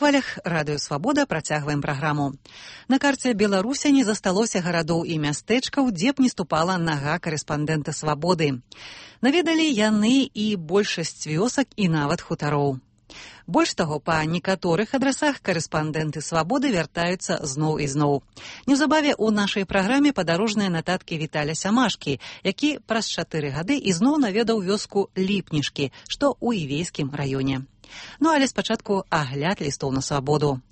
хвалях радыё «Свабода» працягваем праграму. На карце Беларусі не засталося гарадоў і мястэчкаў, дзе б не ступала нага карэспандэнта «Свабоды». Наведалі яны і большасць вёсак і нават хутароў. Больш таго, па некаторых адрасах карэспандэнты «Свабоды» вяртаюцца зноў і зноў. Неўзабаве ў нашай праграме падарожныя нататкі Віталя Сямашкі, які праз 4 гады ізноў наведаў вёску Ліпнішкі, што ў Івейскім раёне. Ну, але спачатку агляд лістоў на «Свабоду».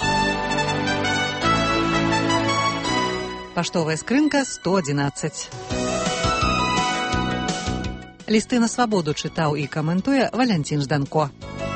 Паштовая скрынка 111. Лісты на «Свабоду» чытаў і каментуе Валянцін Жданко.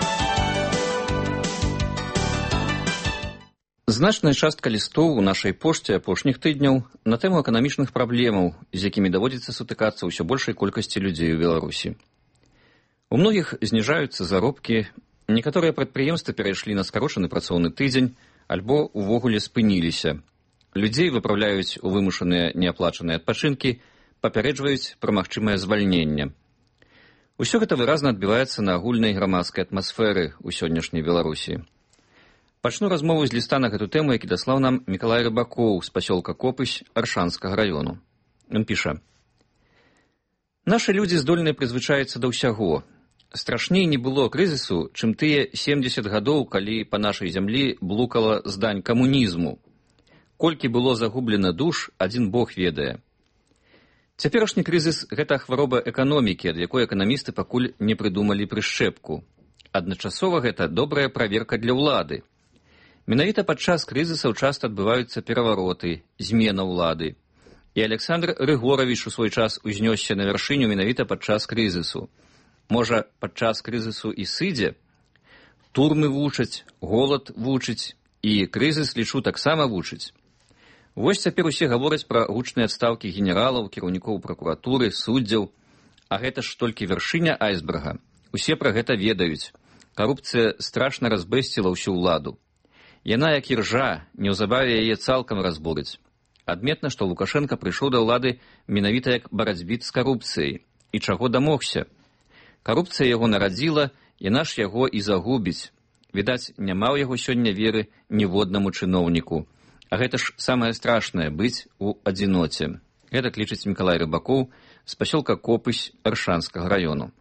Значная частка лістоў у нашай пошце апошніх тыдняў на тэму эканамічных праблемаў, з якімі даводзіцца сутыкацца ўсё большай колькасці людзей у Беларусі. У многіх зніжаюцца заробкі, некаторыя прадпрыемствы перайшлі на скарочаны працоўны тыдзень альбо увогуле спыніліся. Людзей выпраўляюць у вымушаныя неаплачаныя адпачынкі, папярэджваюць пра магчымае звальненне. Усё гэта выразна адбіваецца на агульнай грамадскай атмасферы ў сённяшняй Беларусі. Пачну размову з ліста на гэту тэму, які даслаў нам Мікалай Рыбакоў з пасёлка Копысь Аршанскага раёну. Ён піша: «Нашы людзі здольныя прызвычаіцца да ўсяго. Страшней не было крызісу, чым тыя 70 гадоў, калі па нашай зямлі блукала здань камунізму. Колькі было загублена душ, адзін Бог ведае. Цяперашні крызіс – гэта хвароба эканомікі, ад якой эканамісты пакуль не прыдумалі прышчэпку. Адначасова гэта добрая праверка для ўлады. Менавіта падчас крызісаў часта адбываюцца перавароты, змена ўлады. І Александр Рыгоравіч у свой час узнёсся на вяршыню менавіта падчас крызісу. Можа, падчас крызісу і сыдзе? Турмы вучаць, голад вучыць, і крызіс, лічу, таксама вучыць. Вось цяпер усе гавораць пра гучныя адстаўкі генералаў, кіраўнікоў пракуратуры, суддзяў. А гэта ж толькі вяршыня айсберга. Усе пра гэта ведаюць. Карупцыя страшна разбэсціла ўсю ўладу. Яна, як іржа, неўзабаве яе цалкам разбурыць. Адметна, што Лукашенка прыйшоў да ўлады менавіта як барацьбіт з карупцыяй. І чаго дамогся? Карупцыя яго нарадзіла, яна ж яго і загубіць. Відаць, няма ў яго сёння веры ніводнаму чыноўніку. А гэта ж самае страшнае – быць у адзіноце. Гэта лічыць Мікалай Рыбакоў з пасёлка Копысь Аршанскага раёну.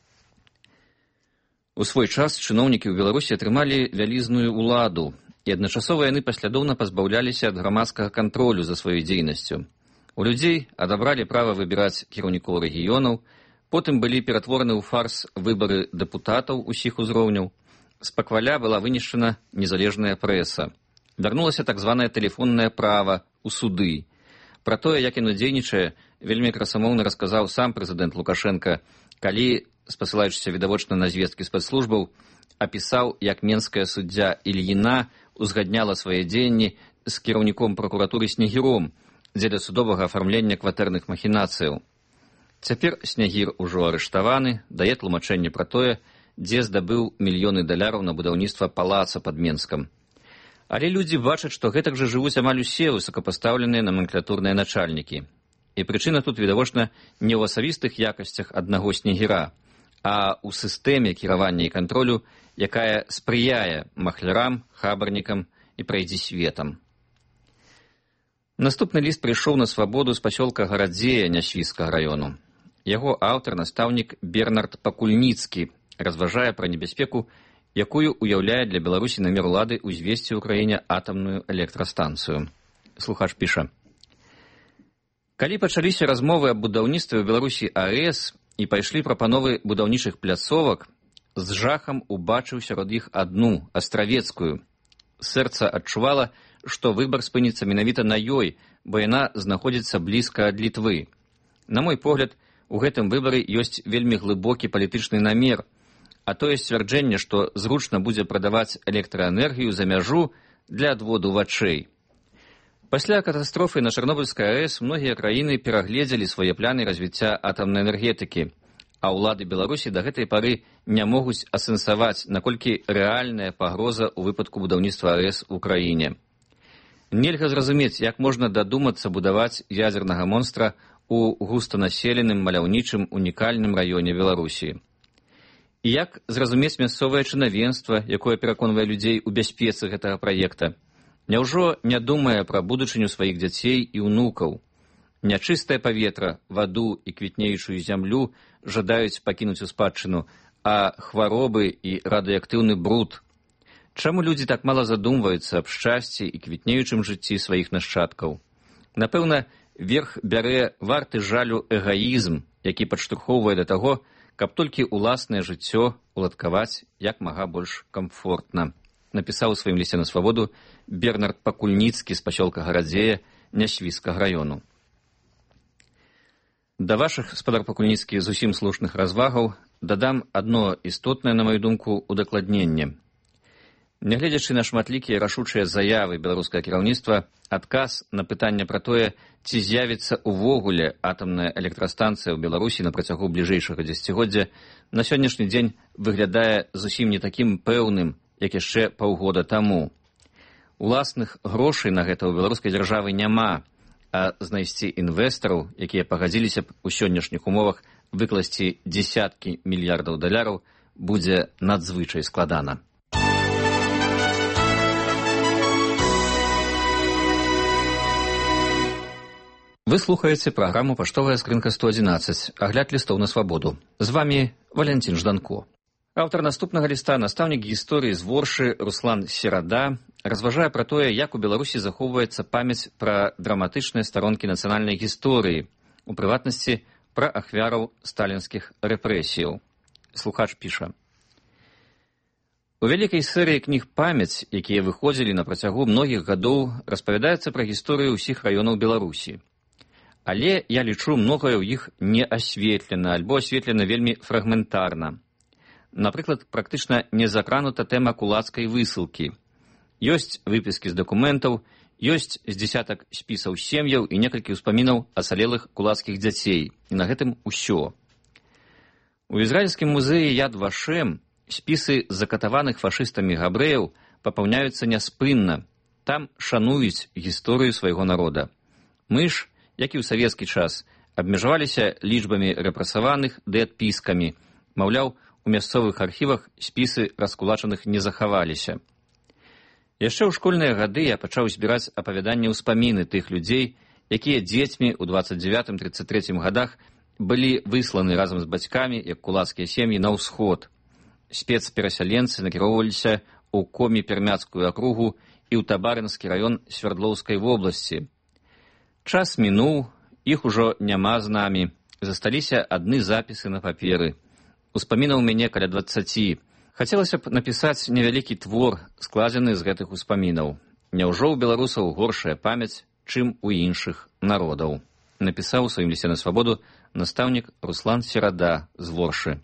У свой час чыноўнікі ў Беларусі атрымалі вялізную ўладу, і адначасова яны паслядоўна пазбаўляліся ад грамадскага кантролю за сваёй дзейнасцю. У людзей адабралі права выбіраць кіраўнікоў рэгіёнаў, потым былі ператвораны ў фарс выбары дэпутатаў усіх узроўняў. З пакваля была вынішчана незалежная прэса. Вярнулася так званае тэлефоннае права ў суды. Пра тое, як яно дзейнічае, вельмі красамоўна расказаў сам прэзідэнт Лукашенка, калі, спасылаючыся відавочна на звесткі спецслужбаў, апісаў, як менская суддзя Ільіна узгадняла свае дзеянні з кіраўніком пракуратуры Снегіром дзеля судовага афармлення кватэрных махінацыяў. Цяпер Снягір ужо арыштаваны, дае тлумачэнне пра тое, дзе здабыў мільёны даляраў на будаўніцтва палаца пад Менскам. Але людзі бачаць, што гэтак жа жывуць амаль усе высокапастаўленыя номенклатурныя начальнікі. І прычына тут, відавочна, не ў асабістых якасцях аднаго Снегіра, а ў сістэме кіравання і кантролю, якая спрыяе махлярам, хабарнікам і прайдзісветам. Наступны ліст прыйшоў на «Свабоду» з пасёлка Гарадзея Нясвійскага раёну. Яго аўтар, настаўнік Бернард Пакульніцкі, разважае пра небяспеку, якую уяўляе для Беларусі намер улады ўзвесці ў краіне атамную электрастанцыю. Слухач піша: «Калі пачаліся размовы аб будаўніцтве ў Беларусі АЭС і пайшлі прапановы будаўнічых пляцовак, з жахам убачыў сярод іх адну, астравецкую. Сэрца адчувала, што выбар спыніцца менавіта на ёй, бо яна знаходзіцца блізка ад Літвы. На мой погляд, у гэтым выбары ёсць вельмі глыбокі палітычны намер, а тое сцвярджэнне, што зручна будзе прадаваць электраэнергію за мяжу для адводу вачэй. Пасля катастрофы на Чарнобыльскай АЭС многія краіны перагледзелі свае планы развіцця атамнай энергетыкі, а ўлады Беларусі да гэтай пары не могуць асэнсаваць, наколькі рэальная пагроза ў выпадку будаўніцтва АЭС у краіне. Нельга зразумець, як можна дадумацца будаваць ядзернага монстра у густанаселеным, маляўнічым, унікальным раёне Беларусі. І як зразумець мясцовае чынавенства, якое пераконвае людзей у бяспецы гэтага праекта? Няўжо не думае пра будучыню сваіх дзяцей і ўнукаў? Нячыстае паветра, ваду і квітнеючую зямлю жадаюць пакінуць у спадчыну, а хваробы і радыеактыўны бруд. Чаму людзі так мала задумваюцца аб шчасці і квітнеючым жыцці сваіх нашчадкаў? Напэўна, верх бярэ варты жалю эгаізм, які падштурхоўвае да таго, каб толькі ўласнае жыццё уладкаваць як мага больш камфортна, напісаў у сваім лісце на свабоду Бернард Пакульніцкі з пасёлка Гарадзея Нясвіжскага раёну. Да вашых, спадар Пакульніцкі, зусім слушных развагаў дадам адно істотнае, на маю думку, удакладненне. Нягледзячы на шматлікія рашучыя заявы беларускага кіраўніцтва, адказ на пытанне пра тое, ці з'явіцца ўвогуле атамная электрастанцыя ў Беларусі на працягу бліжэйшага дзесяцігоддзя, на сённяшні дзень выглядае зусім не такім пэўным, як яшчэ паўгода таму. Уласных грошай на гэта ў беларускай дзяржавы няма, а знайсці інвестараў, якія пагадзіліся б у сённяшніх умовах выкласці дзесяткі мільярдаў даляраў, будзе надзвычай складана. Вы слухаеце праграму «Паштовая скрынка 111», агляд лістоў на свабоду. З вамі Валянцін Жданко. Аўтар наступнага ліста, настаўнік гісторыі з Воршы Руслан Серада, разважае пра тое, як у Беларусі захоўваецца памяць пра драматычныя старонкі нацыянальнай гісторыі, у прыватнасці пра ахвяраў сталінскіх рэпрэсіяў. Слухач піша. У вялікай серыі кніг «Памяць», якія выходзілі на працягу многіх гадоў, распавядаецца пра гісторыю ўсіх раёнаў Беларусі. Але я лічу, многае ў іх не асветлена, альбо асветлена вельмі фрагментарна. Напрыклад, практычна не закранута тэма кулацкай высылкі. Ёсць выпіскі з дакументаў, ёсць з дзесятак спісаў сем'яў і некалькі ўспамінаў ацалелых кулацкіх дзяцей. І на гэтым усё. У ізраільскім музеі Яд Вашем спісы закатаваных фашыстамі габрэяў папаўняюцца няспынна. Там шануюць гісторыю свайго народа. Мы ж, як і ў савецкі час, абмежаваліся лічбамі рэпрэсаваных ды адпіскамі. Маўляў, у мясцовых архівах спісы раскулачаных не захаваліся. Яшчэ ў школьныя гады я пачаў збіраць апавяданні-ўспаміны тых людзей, якія дзецьмі ў 29-33 гадах былі высланы разам з бацькамі, як кулацкія сем'і, на ўсход. Спецперасяленцы накіроўваліся ў Коми-Пермяцкую акругу і ў Табарынскі раён Свердлоўскай вобласці. Час мінуў, іх ужо няма з намі, засталіся адны запісы на паперы. Успамінаў у мяне каля 20. Хацелася б напісаць невялікі твор, складзены з гэтых успамінаў. Няўжо ў беларусаў горшая памяць, чым у іншых народаў? Напісаў у сваім лісце на свабоду настаўнік Руслан Серада з Воршы.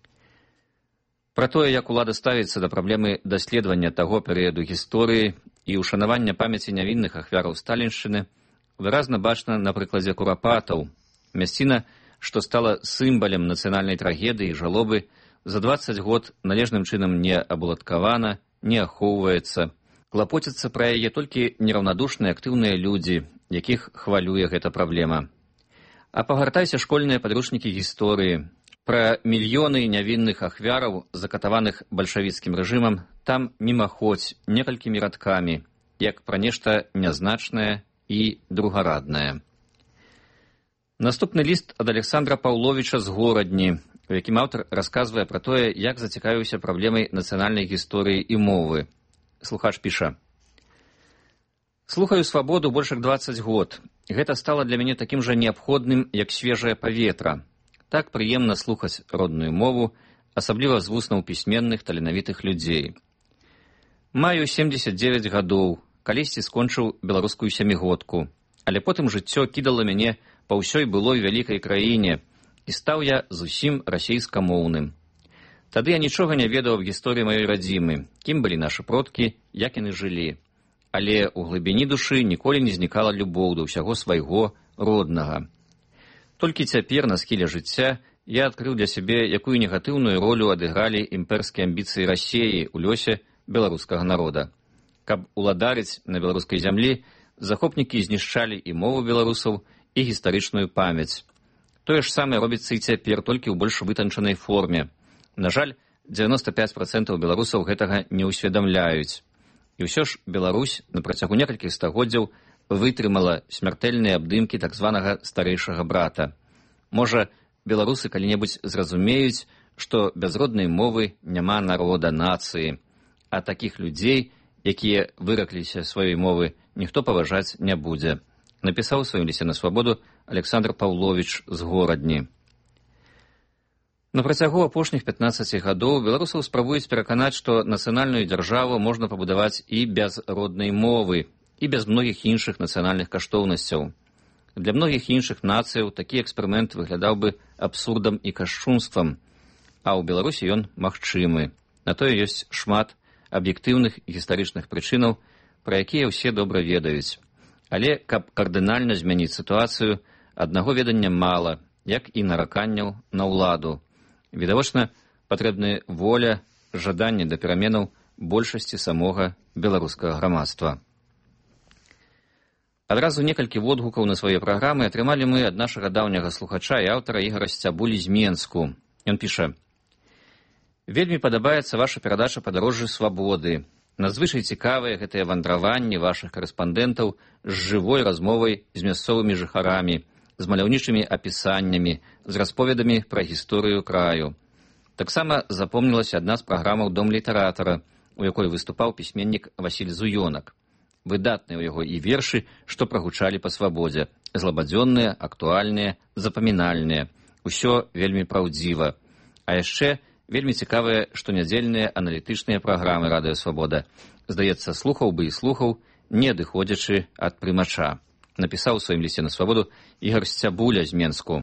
Пра тое, як улада ставіцца да праблемы даследавання таго перыяду гісторыі і ушанавання памяці нявінных ахвяраў сталіншчыны, выразна бачна на прыкладзе курапатаў. Мясціна, што стала сімвалем нацыянальнай трагедыі і жалобы, за 20 год належным чынам не абуладкавана, не ахоўваецца. Клапоцяцца пра яе толькі нераўнадушныя актыўныя людзі, якіх хвалюе гэта праблема. А пагартайся школьныя падручнікі гісторыі. Пра мільёны нявінных ахвяраў, закатаваных бальшавіцкім рэжымам, там мімаходзь некалькімі радкамі, як пра нешта нязначнае і другараднае. Наступны ліст ад Александра Паўловіча з Горадні, у якім аўтар расказвае пра тое, як зацікавіўся праблемай нацыянальнай гісторыі і мовы. Слухач піша. Слухаю свабоду больш як 20 год. Гэта стала для мяне такім жа неабходным, як свежае паветра. Так прыемна слухаць родную мову, асабліва з вуснаў пісьменных таленавітых людзей. Маю 79 гадоў, калісьці скончыў беларускую сямігодку, але потым жыццё кідала мяне па ўсёй былой вялікай краіне, і стаў я зусім расейскамоўным. Тады я нічога не ведаў аб гісторыі маёй радзімы, кім былі нашы продкі, як яны жылі. Але ў глыбіні душы ніколі не знікала любоў да ўсяго свайго роднага. Толькі цяпер, на схіле жыцця, я адкрыў для сябе, якую негатыўную ролю адыгралі імперскія амбіцыі Расеі ў лёсе беларускага народа. Каб уладарыць на беларускай зямлі, захопнікі знішчалі і мову беларусаў, і гістарычную памяць. Тое ж самае робіцца і цяпер, толькі ў больш вытанчанай форме. На жаль, 95% беларусаў гэтага не ўсведамляюць. І ўсё ж Беларусь на працягу некалькіх стагоддзяў вытрымала смяртэльныя абдымкі так званага старэйшага брата. Можа, беларусы калі-небудзь зразумеюць, што без роднай мовы няма народа, нацыі, а такіх людзей, якія выракліся сваёй мовы, ніхто паважаць не будзе. Напісаў у сваім лісце на свабоду Александр Паўловіч з Горадні. На працягу апошніх 15 гадоў беларусаў спрабуюць пераканаць, што нацыянальную дзяржаву можна пабудаваць і без роднай мовы, і без многіх іншых нацыянальных каштоўнасцяў. Для многіх іншых нацыяў такі эксперымент выглядаў бы абсурдам і кашчунствам, а ў Беларусі ён магчымы. На тое ёсць шмат аб'ектыўных і гістарычных прычынаў, пра якія ўсе добра ведаюць. Але каб кардынальна змяніць сітуацыю, аднаго ведання мала, як і нараканняў на ўладу. Відавочна, патрэбны воля, жаданне да пераменаў большасці самога беларускага грамадства. Адразу некалькі водгукаў на свае праграмы атрымалі мы ад нашага даўняга слухача і аўтара Ігара Сцябулі з Менску. Ён піша: «Вельмі падабаецца ваша перадача «Падарожжы свабоды». Надзвычай цікавыя гэтыя вандраванні вашых карэспандэнтаў з жывой размовай з мясцовымі жыхарамі, з маляўнічымі апісаннямі, з расповедамі пра гісторыю краю. Таксама запомнілася адна з праграмаў «Дом літаратара», у якой выступаў пісьменнік Васіль Зуёнак. Выдатныя ў яго і вершы, што прагучалі па свабодзе. Злабадзённыя, актуальныя, запамінальныя. Усё вельмі праўдзіва. А яшчэ вельмі цікавыя штонядзельныя аналітычныя праграмы «Радыё Свабода». Здаецца, слухаў бы і слухаў, не адыходзячы ад прымача. Напісаў у сваім лісце на свабоду Ігар Сцябуля з Менску.